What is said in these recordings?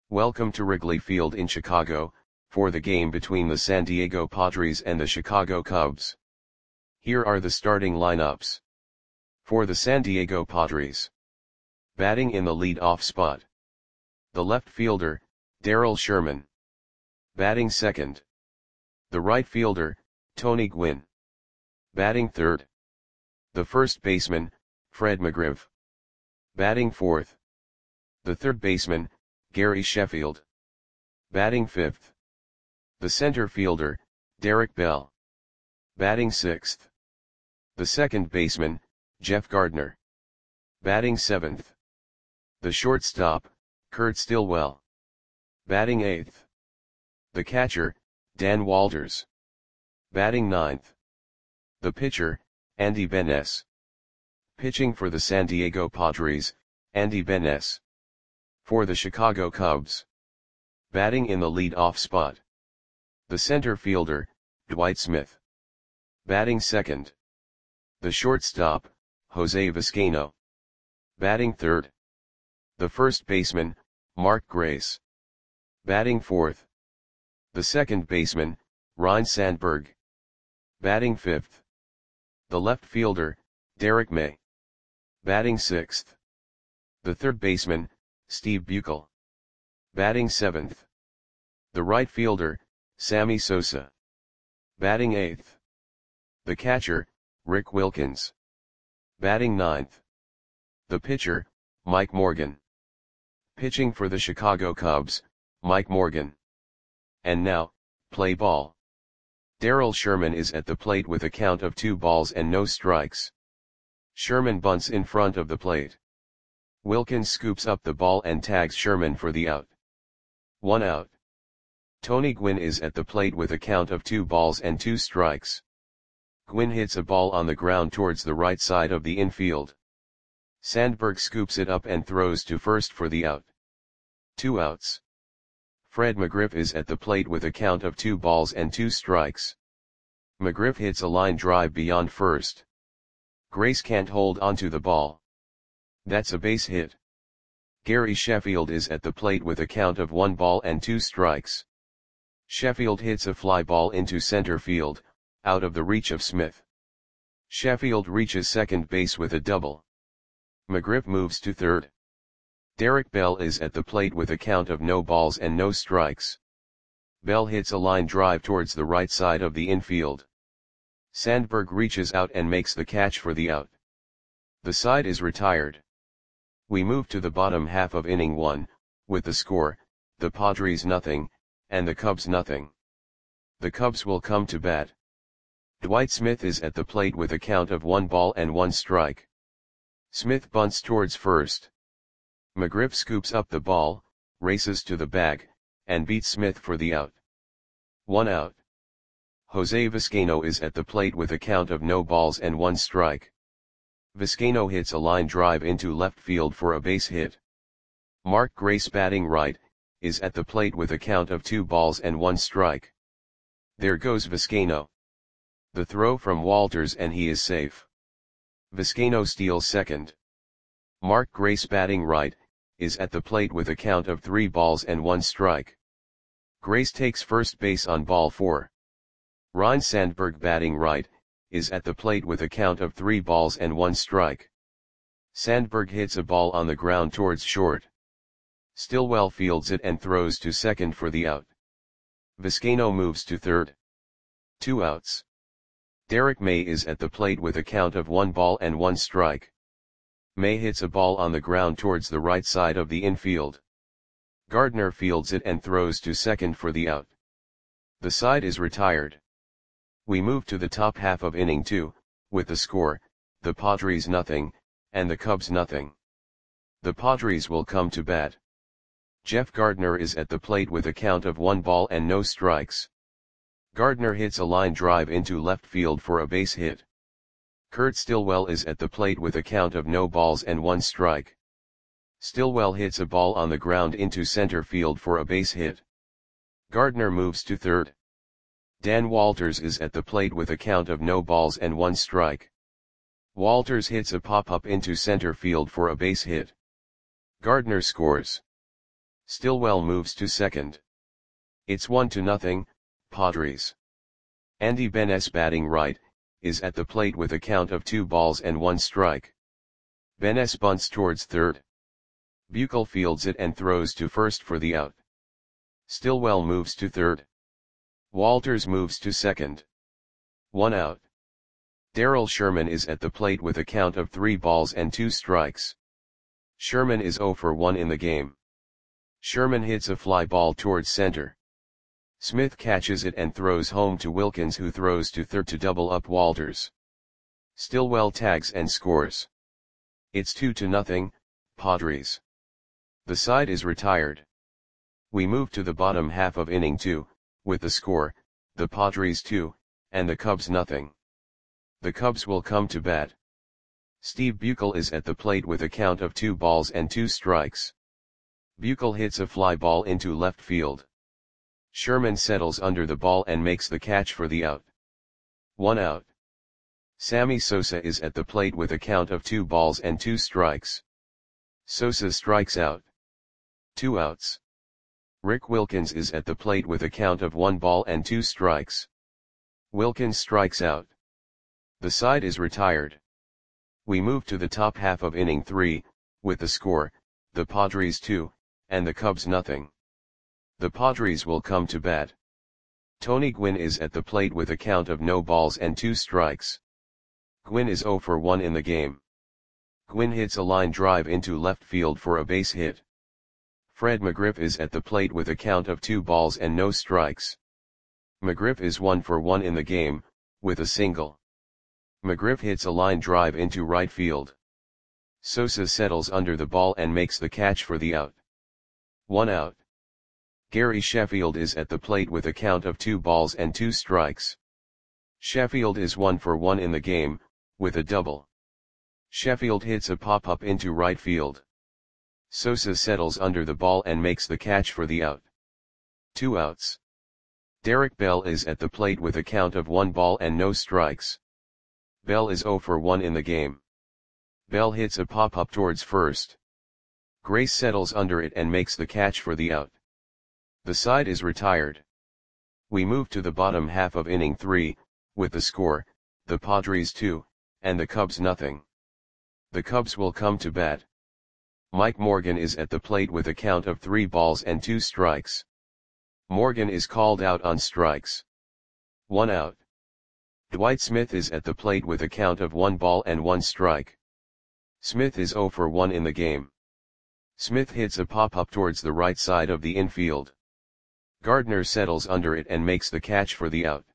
Welcome to Wrigley Field in Chicago, for the game between the San Diego Padres and the Chicago Cubs. Here are the starting lineups. For the San Diego Padres. Batting in the lead-off spot. The left fielder, Darrell Sherman. Batting second. The right fielder, Tony Gwynn. Batting third. The first baseman, Fred McGriff. Batting fourth. The third baseman, Gary Sheffield. Batting fifth. The center fielder, Derek Bell. Batting sixth. The second baseman, Jeff Gardner. Batting seventh. The shortstop, Kurt Stillwell. Batting eighth. The catcher, Dan Walters. Batting ninth. The pitcher, Andy Benes. Pitching for the San Diego Padres, Andy Benes. For the Chicago Cubs. Batting in the lead-off spot. The center fielder, Dwight Smith. Batting second. The shortstop, Jose Vizcaino. Batting third. The first baseman, Mark Grace. Batting fourth. The second baseman, Ryne Sandberg. Batting fifth. The left fielder, Derek May. Batting sixth. The third baseman, Steve Buechel. Batting seventh. The right fielder, Sammy Sosa. Batting eighth. The catcher, Rick Wilkins. Batting ninth. The pitcher, Mike Morgan. Pitching for the Chicago Cubs, Mike Morgan. And now, play ball. Darrell Sherman is at the plate with a count of 2 balls and no strikes. Sherman bunts in front of the plate. Wilkins scoops up the ball and tags Sherman for the out. 1 out. Tony Gwynn is at the plate with a count of 2 balls and 2 strikes. Gwynn hits a ball on the ground towards the right side of the infield. Sandberg scoops it up and throws to first for the out. 2 outs. Fred McGriff is at the plate with a count of 2 balls and 2 strikes. McGriff hits a line drive beyond first. Grace can't hold onto the ball. That's a base hit. Gary Sheffield is at the plate with a count of 1 ball and 2 strikes. Sheffield hits a fly ball into center field, out of the reach of Smith. Sheffield reaches second base with a double. McGriff moves to third. Derek Bell is at the plate with a count of no balls and no strikes. Bell hits a line drive towards the right side of the infield. Sandberg reaches out and makes the catch for the out. The side is retired. We move to the bottom half of inning 1, with the score, the Padres nothing, and the Cubs nothing. The Cubs will come to bat. Dwight Smith is at the plate with a count of 1 ball and 1 strike. Smith bunts towards first. McGriff scoops up the ball, races to the bag, and beats Smith for the out. 1 out. Jose Vizcaino is at the plate with a count of no balls and 1 strike. Vizcaino hits a line drive into left field for a base hit. Mark Grace, batting right, is at the plate with a count of 2 balls and 1 strike. There goes Vizcaino. The throw from Walters and he is safe. Vizcaino steals second. Mark Grace, batting right, is at the plate with a count of 3 balls and 1 strike. Grace takes first base on ball 4. Ryne Sandberg, batting right, is at the plate with a count of 3 balls and 1 strike. Sandberg hits a ball on the ground towards short. Stillwell fields it and throws to second for the out. Vizcaino moves to third. 2 outs. Derek May is at the plate with a count of 1 ball and 1 strike. May hits a ball on the ground towards the right side of the infield. Gardner fields it and throws to second for the out. The side is retired. We move to the top half of inning 2, with the score, the Padres nothing, and the Cubs nothing. The Padres will come to bat. Jeff Gardner is at the plate with a count of 1 ball and no strikes. Gardner hits a line drive into left field for a base hit. Kurt Stillwell is at the plate with a count of no balls and 1 strike. Stillwell hits a ball on the ground into center field for a base hit. Gardner moves to third. Dan Walters is at the plate with a count of no balls and 1 strike. Walters hits a pop-up into center field for a base hit. Gardner scores. Stillwell moves to second. It's 1-0, Padres. Andy Benes batting right, is at the plate with a count of 2 balls and 1 strike. Benes bunts towards third. Buechel fields it and throws to first for the out. Stillwell moves to third. Walters moves to second. 1 out. Darrell Sherman is at the plate with a count of 3 balls and 2 strikes. Sherman is 0 for 1 in the game. Sherman hits a fly ball towards center. Smith catches it and throws home to Wilkins, who throws to third to double up Walters. Stillwell tags and scores. It's 2-0, Padres. The side is retired. We move to the bottom half of inning 2, with the score, the Padres 2, and the Cubs nothing. The Cubs will come to bat. Steve Buechel is at the plate with a count of 2 balls and 2 strikes. Buechel hits a fly ball into left field. Sherman settles under the ball and makes the catch for the out. 1 out. Sammy Sosa is at the plate with a count of 2 balls and 2 strikes. Sosa strikes out. 2 outs. Rick Wilkins is at the plate with a count of 1 ball and 2 strikes. Wilkins strikes out. The side is retired. We move to the top half of inning 3, with the score, the Padres 2, and the Cubs nothing. The Padres will come to bat. Tony Gwynn is at the plate with a count of no balls and 2 strikes. Gwynn is 0 for 1 in the game. Gwynn hits a line drive into left field for a base hit. Fred McGriff is at the plate with a count of 2 balls and no strikes. McGriff is 1 for 1 in the game, with a single. McGriff hits a line drive into right field. Sosa settles under the ball and makes the catch for the out. 1 out. Gary Sheffield is at the plate with a count of 2 balls and 2 strikes. Sheffield is 1 for 1 in the game, with a double. Sheffield hits a pop-up into right field. Sosa settles under the ball and makes the catch for the out. 2 outs. Derek Bell is at the plate with a count of 1 ball and no strikes. Bell is 0 for 1 in the game. Bell hits a pop-up towards first. Grace settles under it and makes the catch for the out. The side is retired. We move to the bottom half of inning 3, with the score, the Padres 2, and the Cubs nothing. The Cubs will come to bat. Mike Morgan is at the plate with a count of 3 balls and 2 strikes. Morgan is called out on strikes. 1 out. Dwight Smith is at the plate with a count of 1 ball and 1 strike. Smith is 0 for 1 in the game. Smith hits a pop-up towards the right side of the infield. Gardner settles under it and makes the catch for the out.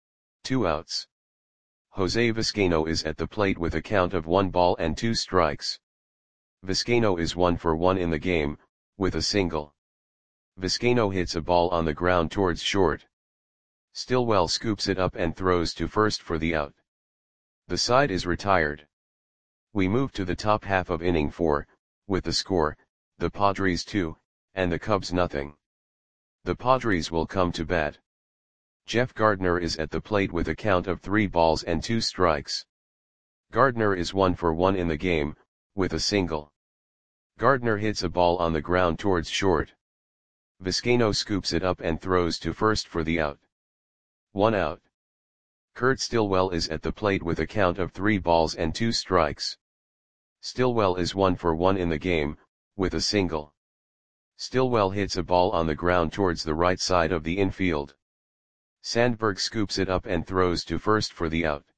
2 outs. Jose Vizcaino is at the plate with a count of 1 ball and 2 strikes. Vizcaino is 1 for 1 in the game, with a single. Vizcaino hits a ball on the ground towards short. Stillwell scoops it up and throws to first for the out. The side is retired. We move to the top half of inning 4, with the score, the Padres 2, and the Cubs nothing. The Padres will come to bat. Jeff Gardner is at the plate with a count of 3 balls and 2 strikes. Gardner is 1 for 1 in the game, with a single. Gardner hits a ball on the ground towards short. Vizcaino scoops it up and throws to first for the out. 1 out. Kurt Stillwell is at the plate with a count of 3 balls and 2 strikes. Stillwell is 1 for 1 in the game, with a single. Stillwell hits a ball on the ground towards the right side of the infield. Sandberg scoops it up and throws to first for the out.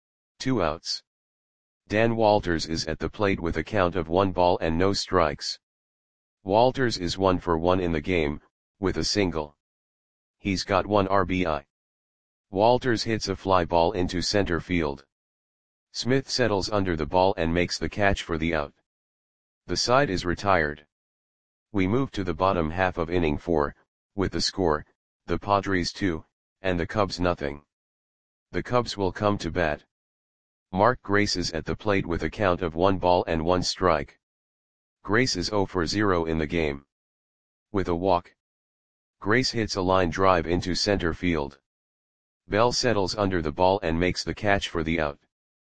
2 outs. Dan Walters is at the plate with a count of 1 ball and no strikes. Walters is 1 for 1 in the game, with a single. He's got 1 RBI. Walters hits a fly ball into center field. Smith settles under the ball and makes the catch for the out. The side is retired. We move to the bottom half of inning 4, with the score, the Padres 2, and the Cubs nothing. The Cubs will come to bat. Mark Grace is at the plate with a count of 1 ball and 1 strike. Grace is 0 for 0 in the game. With a walk. Grace hits a line drive into center field. Bell settles under the ball and makes the catch for the out.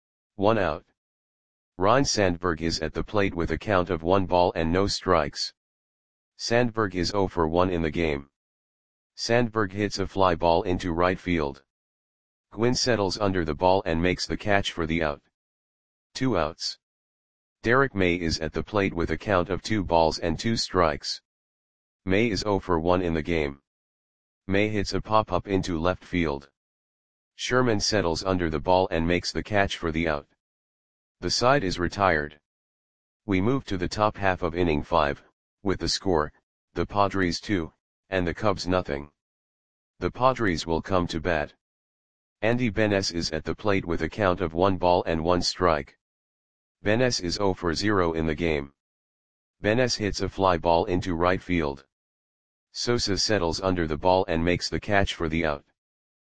1 out. Ryne Sandberg is at the plate with a count of 1 ball and no strikes. Sandberg is 0 for 1 in the game. Sandberg hits a fly ball into right field. Gwynn settles under the ball and makes the catch for the out. 2 outs. Derek May is at the plate with a count of 2 balls and 2 strikes. May is 0 for 1 in the game. May hits a pop-up into left field. Sherman settles under the ball and makes the catch for the out. The side is retired. We move to the top half of inning 5, with the score, the Padres 2, and the Cubs nothing. The Padres will come to bat. Andy Benes is at the plate with a count of 1 ball and 1 strike. Benes is 0 for 0 in the game. Benes hits a fly ball into right field. Sosa settles under the ball and makes the catch for the out.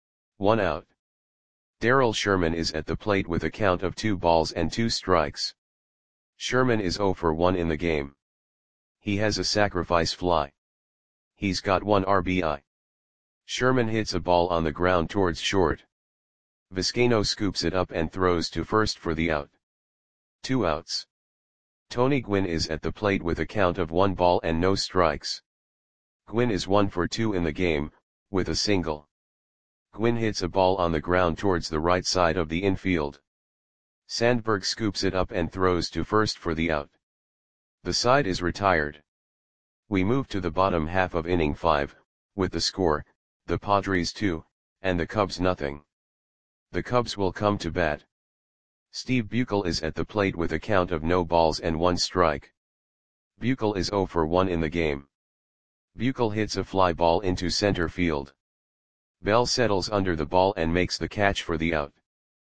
1 out. Darrell Sherman is at the plate with a count of 2 balls and 2 strikes. Sherman is 0 for 1 in the game. He has a sacrifice fly. He's got 1 RBI. Sherman hits a ball on the ground towards short. Vizcaino scoops it up and throws to first for the out. 2 outs. Tony Gwynn is at the plate with a count of 1 ball and no strikes. Gwynn is 1 for 2 in the game, with a single. Gwynn hits a ball on the ground towards the right side of the infield. Sandberg scoops it up and throws to first for the out. The side is retired. We move to the bottom half of inning 5, with the score, the Padres 2, and the Cubs nothing. The Cubs will come to bat. Steve Buechel is at the plate with a count of no balls and 1 strike. Buechel is 0 for 1 in the game. Buechel hits a fly ball into center field. Bell settles under the ball and makes the catch for the out.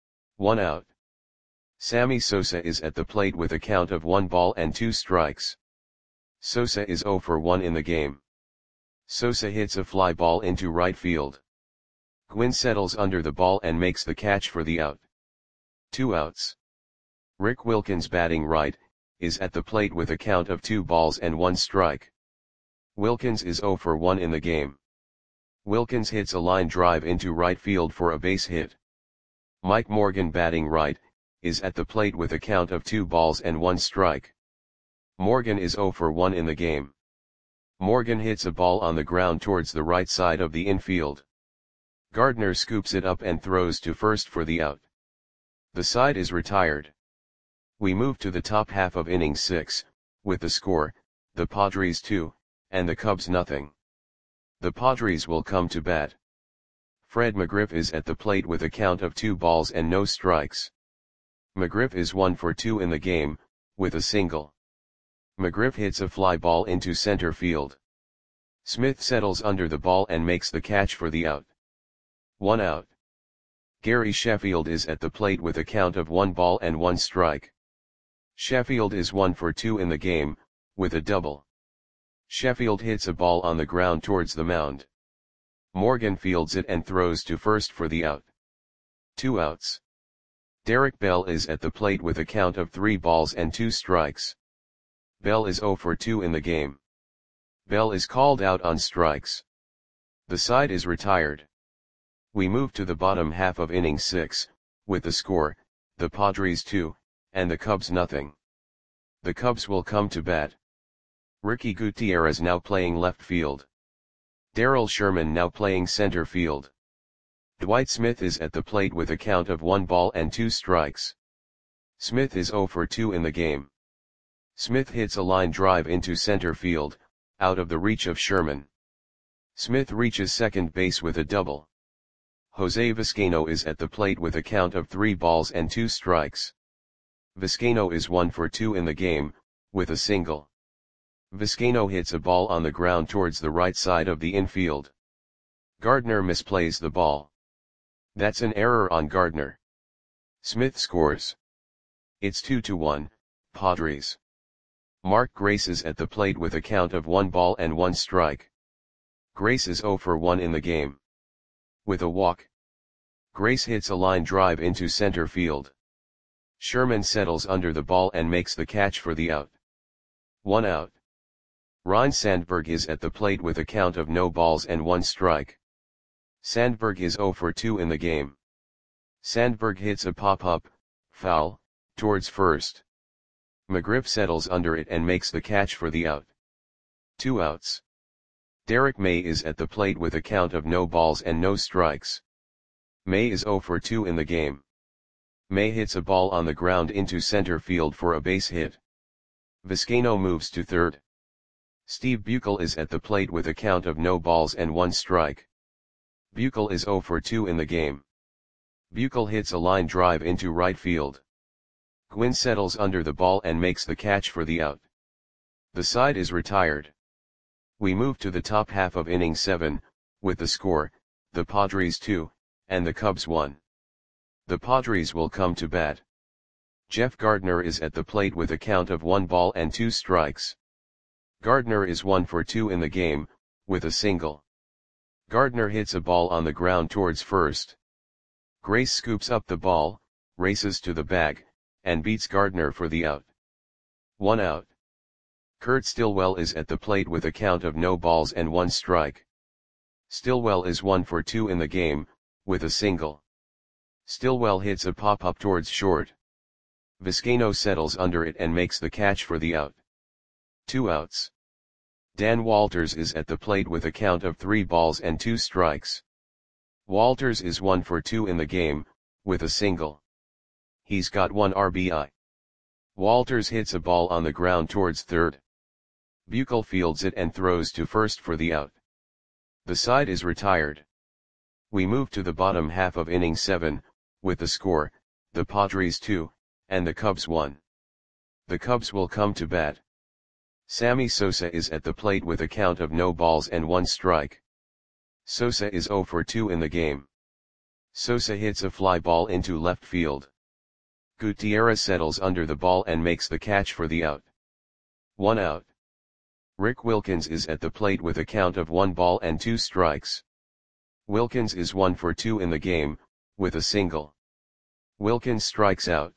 1 out. Sammy Sosa is at the plate with a count of 1 ball and 2 strikes. Sosa is 0 for 1 in the game. Sosa hits a fly ball into right field. Gwynn settles under the ball and makes the catch for the out. 2 outs. Rick Wilkins, batting right, is at the plate with a count of 2 balls and 1 strike. Wilkins is 0 for 1 in the game. Wilkins hits a line drive into right field for a base hit. Mike Morgan, batting right, is at the plate with a count of 2 balls and 1 strike. Morgan is 0 for 1 in the game. Morgan hits a ball on the ground towards the right side of the infield. Gardner scoops it up and throws to first for the out. The side is retired. We move to the top half of inning 6, with the score, the Padres 2, and the Cubs nothing. The Padres will come to bat. Fred McGriff is at the plate with a count of 2 balls and no strikes. McGriff is 1 for 2 in the game, with a single. McGriff hits a fly ball into center field. Smith settles under the ball and makes the catch for the out. 1 out. Gary Sheffield is at the plate with a count of 1 ball and 1 strike. Sheffield is 1 for 2 in the game, with a double. Sheffield hits a ball on the ground towards the mound. Morgan fields it and throws to first for the out. 2 outs. Derek Bell is at the plate with a count of 3 balls and 2 strikes. Bell is 0 for 2 in the game. Bell is called out on strikes. The side is retired. We move to the bottom half of inning 6, with the score, the Padres 2, and the Cubs nothing. The Cubs will come to bat. Ricky Gutierrez now playing left field. Darrell Sherman now playing center field. Dwight Smith is at the plate with a count of 1 ball and 2 strikes. Smith is 0 for 2 in the game. Smith hits a line drive into center field, out of the reach of Sherman. Smith reaches second base with a double. Jose Vizcaino is at the plate with a count of 3 balls and 2 strikes. Vizcaino is 1 for 2 in the game, with a single. Vizcaino hits a ball on the ground towards the right side of the infield. Gardner misplays the ball. That's an error on Gardner. Smith scores. It's 2-1, Padres. Mark Grace is at the plate with a count of 1 ball and 1 strike. Grace is 0 for 1 in the game. With a walk. Grace hits a line drive into center field. Sherman settles under the ball and makes the catch for the out. 1 out. Ryne Sandberg is at the plate with a count of no balls and 1 strike. Sandberg is 0 for 2 in the game. Sandberg hits a pop-up, foul, towards first. McGriff settles under it and makes the catch for the out. 2 outs. Derek May is at the plate with a count of no balls and no strikes. May is 0 for 2 in the game. May hits a ball on the ground into center field for a base hit. Vizcaino moves to third. Steve Buechele is at the plate with a count of no balls and 1 strike. Buechele is 0 for 2 in the game. Buechele hits a line drive into right field. Gwynn settles under the ball and makes the catch for the out. The side is retired. We move to the top half of inning 7, with the score, the Padres 2, and the Cubs 1. The Padres will come to bat. Jeff Gardner is at the plate with a count of 1 ball and 2 strikes. Gardner is 1 for 2 in the game, with a single. Gardner hits a ball on the ground towards first. Grace scoops up the ball, races to the bag, and beats Gardner for the out. 1 out. Kurt Stillwell is at the plate with a count of no balls and 1 strike. Stillwell is 1 for 2 in the game, with a single. Stillwell hits a pop-up towards short. Vizcaino settles under it and makes the catch for the out. 2 outs. Dan Walters is at the plate with a count of 3 balls and 2 strikes. Walters is 1 for 2 in the game, with a single. He's got 1 RBI. Walters hits a ball on the ground towards third. Buechele fields it and throws to first for the out. The side is retired. We move to the bottom half of inning 7, with the score, the Padres 2, and the Cubs 1. The Cubs will come to bat. Sammy Sosa is at the plate with a count of no balls and 1 strike. Sosa is 0 for 2 in the game. Sosa hits a fly ball into left field. Gutierrez settles under the ball and makes the catch for the out. 1 out. Rick Wilkins is at the plate with a count of 1 ball and 2 strikes. Wilkins is 1 for 2 in the game, with a single. Wilkins strikes out.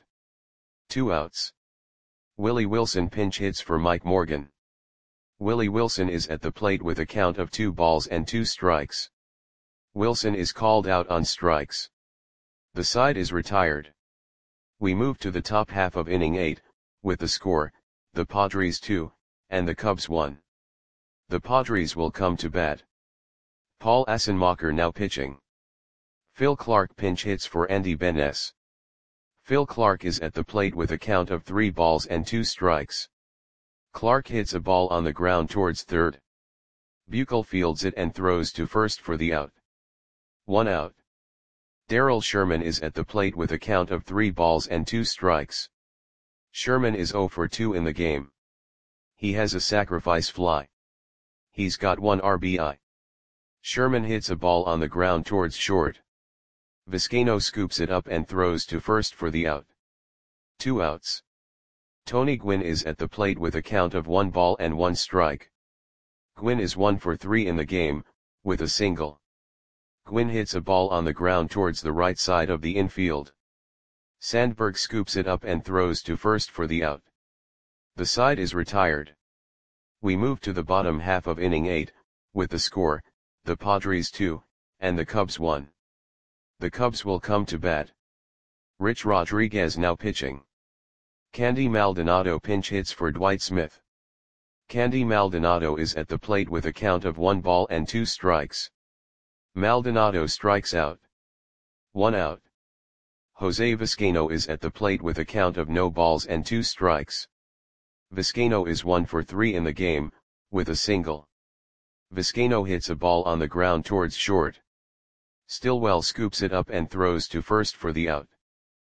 2 outs. Willie Wilson pinch hits for Mike Morgan. Willie Wilson is at the plate with a count of 2 balls and 2 strikes. Wilson is called out on strikes. The side is retired. We move to the top half of inning 8, with the score, the Padres 2, and the Cubs 1. The Padres will come to bat. Paul Assenmacher now pitching. Phil Clark pinch hits for Andy Benes. Phil Clark is at the plate with a count of 3 balls and 2 strikes. Clark hits a ball on the ground towards third. Buechele fields it and throws to first for the out. 1 out. Darrell Sherman is at the plate with a count of 3 balls and 2 strikes. Sherman is 0 for 2 in the game. He has a sacrifice fly. He's got 1 RBI. Sherman hits a ball on the ground towards short. Vizcaino scoops it up and throws to first for the out. 2 outs. Tony Gwynn is at the plate with a count of 1 ball and 1 strike. Gwynn is 1 for 3 in the game, with a single. Gwynn hits a ball on the ground towards the right side of the infield. Sandberg scoops it up and throws to first for the out. The side is retired. We move to the bottom half of inning 8, with the score, the Padres 2, and the Cubs 1. The Cubs will come to bat. Rich Rodriguez now pitching. Candy Maldonado pinch hits for Dwight Smith. Candy Maldonado is at the plate with a count of 1 ball and 2 strikes. Maldonado strikes out. 1 out. Jose Vizcaino is at the plate with a count of no balls and 2 strikes. Vizcaino is 1 for 3 in the game, with a single. Vizcaino hits a ball on the ground towards short. Stillwell scoops it up and throws to first for the out.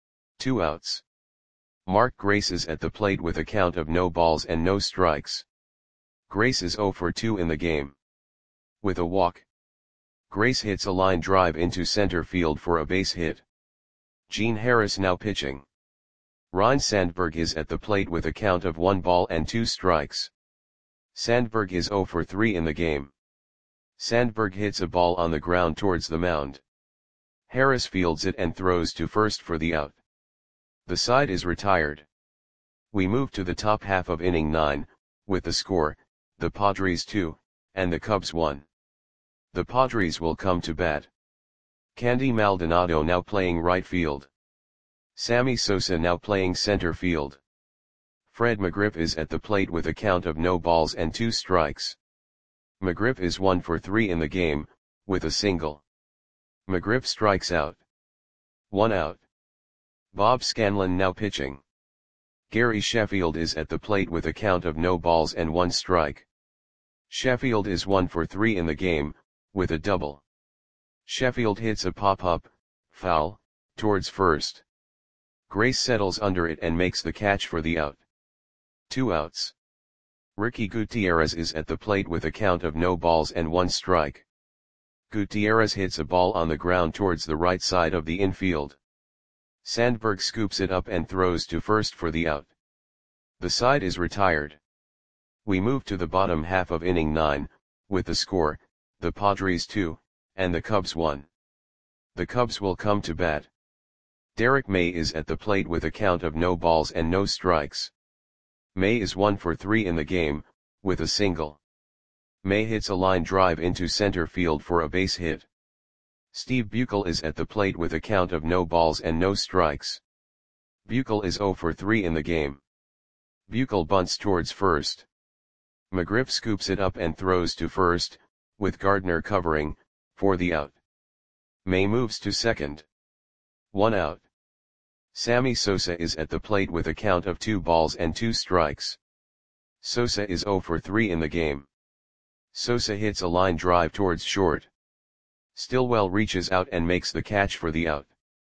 2 outs. Mark Grace is at the plate with a count of no balls and no strikes. Grace is 0 for 2 in the game. With a walk. Grace hits a line drive into center field for a base hit. Gene Harris now pitching. Ryne Sandberg is at the plate with a count of 1 ball and 2 strikes. Sandberg is 0 for 3 in the game. Sandberg hits a ball on the ground towards the mound. Harris fields it and throws to first for the out. The side is retired. We move to the top half of inning 9, with the score, the Padres 2, and the Cubs 1. The Padres will come to bat. Candy Maldonado now playing right field. Sammy Sosa now playing center field. Fred McGriff is at the plate with a count of no balls and 2 strikes. McGriff is 1 for 3 in the game, with a single. McGriff strikes out. 1 out. Bob Scanlon now pitching. Gary Sheffield is at the plate with a count of no balls and 1 strike. Sheffield is 1 for 3 in the game, with a double. Sheffield hits a pop-up, foul, towards first. Grace settles under it and makes the catch for the out. 2 outs. Ricky Gutierrez is at the plate with a count of no balls and 1 strike. Gutierrez hits a ball on the ground towards the right side of the infield. Sandberg scoops it up and throws to first for the out. The side is retired. We move to the bottom half of inning 9, with the score, the Padres 2, and the Cubs 1. The Cubs will come to bat. Derek May is at the plate with a count of no balls and no strikes. May is 1 for 3 in the game, with a single. May hits a line drive into center field for a base hit. Steve Buechel is at the plate with a count of no balls and no strikes. Buechel is 0 for 3 in the game. Buechel bunts towards first. McGriff scoops it up and throws to first, with Gardner covering, for the out. May moves to second. 1 out. Sammy Sosa is at the plate with a count of 2 balls and 2 strikes. Sosa is 0 for 3 in the game. Sosa hits a line drive towards short. Stillwell reaches out and makes the catch for the out.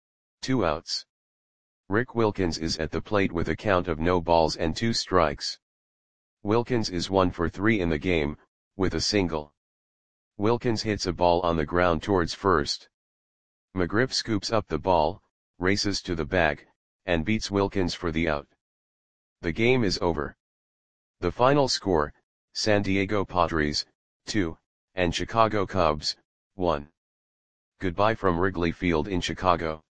2 outs. Rick Wilkins is at the plate with a count of no balls and 2 strikes. Wilkins is 1 for 3 in the game, with a single. Wilkins hits a ball on the ground towards first. McGriff scoops up the ball, races to the bag, and beats Wilkins for the out. The game is over. The final score, San Diego Padres, 2, and Chicago Cubs, 1. Goodbye from Wrigley Field in Chicago.